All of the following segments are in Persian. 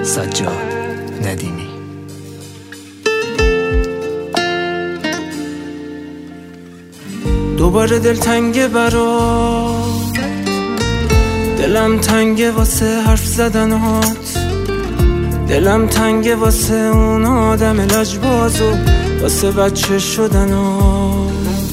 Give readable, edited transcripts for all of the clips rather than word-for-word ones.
سجاد ندیمی. دوباره دل تنگه برات، دلم تنگه واسه حرف زدنات، دلم تنگه واسه اون آدم لجبازو، واسه بچه شدنات،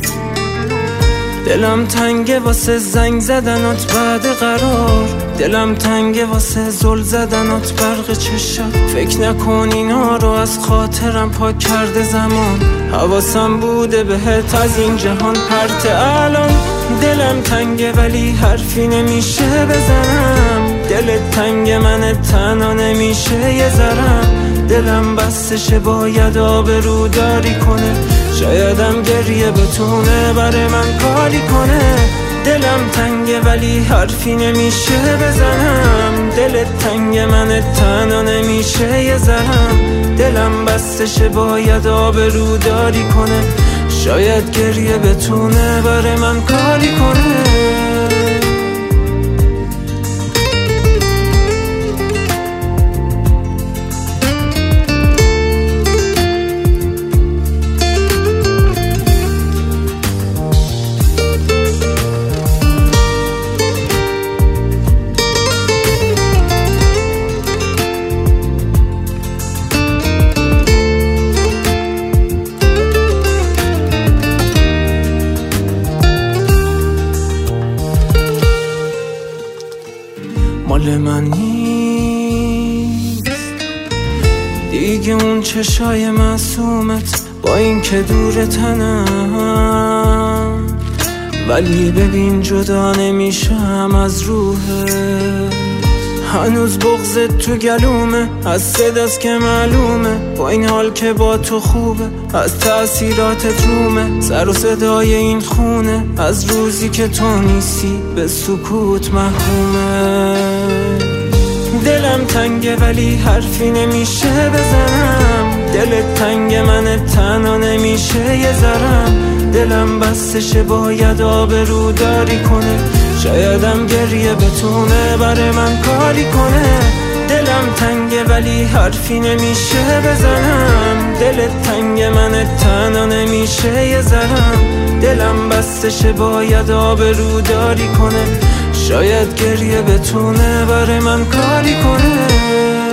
دلم تنگه واسه زنگ زدنات بعد قرار، دلم تنگه واسه زل زدنات برق چشات. فکر نکن اینا رو از خاطرم پاک کرده زمان، حواسم بوده بهت از این جهان پرت. الان دلم تنگه ولی حرفی نمیشه بزنم، دلت تنگه من تنها نمیشه یه ذرم، دلم بستشه باید آبرو داری کنه، شایدم گریه بتونه برای من کاری کنه. دلم تنگه ولی حرفی نمیشه بزنم، دلت تنگه من تنها نمیشه یه ذرم، دلم بستشه باید آبرو داری کنه، شاید گریه بتونه برای من کاری کنه. مال من نیست دیگه اون چشای معصومت، با این که دور تنم، ولی ببین جدا نمیشم از روحت، هنوز بغضت تو گلومه، از صداست که معلومه، با این حال که با تو خوبه، از تأثیراتت رومه، سر و صدای این خونه، از روزی که تو نیستی به سکوت محکومه. دلم تنگه ولی حرفی نمیشه بزنم، دلت تنگه من تنها نمیشه یه ذرم، دلم بستشه باید آبرو داری کنه، شایدم گریه بتونه برای من کاری کنه. دلم تنگه ولی حرفی نمیشه بزنم، دلت تنگه من تنها نمیشه یه ذرم، دلم بستشه باید آبرو داری کنه، شاید گریه بتونه برای من کاری کنه.